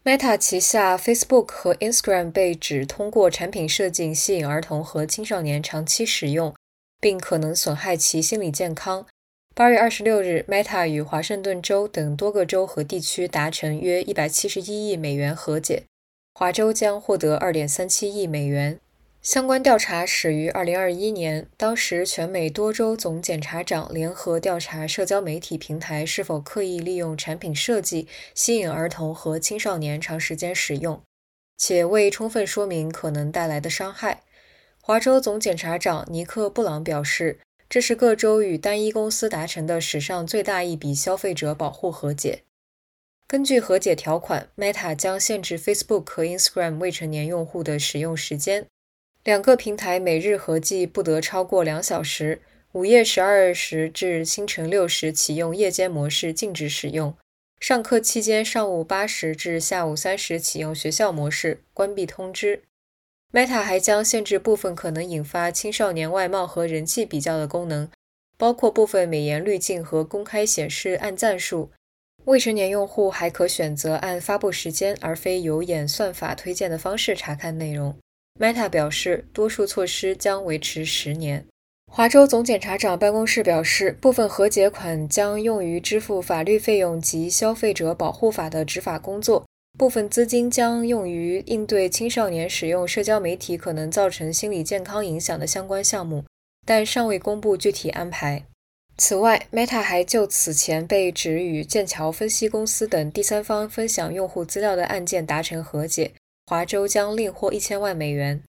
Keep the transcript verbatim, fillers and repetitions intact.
Meta 旗下 Facebook 和 Instagram 被指通过产品设计吸引儿童和青少年长期使用，并可能损害其心理健康。八月二十六日 ，Meta 与华盛顿州等多个州和地区达成约一百七十一亿美元和解，华州将获得 二点三七亿美元。相关调查始于二零二一年，当时全美多州总检察长联合调查社交媒体平台是否刻意利用产品设计吸引儿童和青少年长时间使用，且未充分说明可能带来的伤害。华州总检察长尼克·布朗表示，这是各州与单一公司达成的史上最大一笔消费者保护和解。根据和解条款， Meta 将限制 Facebook 和 Instagram 未成年用户的使用时间，两个平台每日合计不得超过两小时，午夜十二时至清晨六时启用夜间模式禁止使用，上课期间上午八时至下午三时启用学校模式，关闭通知。Meta 还将限制部分可能引发青少年外貌和人气比较的功能，包括部分美颜滤镜和公开显示按赞数。未成年用户还可选择按发布时间而非有演算法推荐的方式查看内容。Meta 表示，多数措施将维持十年。华州总检察长办公室表示，部分和解款将用于支付法律费用及消费者保护法的执法工作，部分资金将用于应对青少年使用社交媒体可能造成心理健康影响的相关项目，但尚未公布具体安排。此外， Meta 还就此前被指与剑桥分析公司等第三方分享用户资料的案件达成和解，华州将另获一千万美元。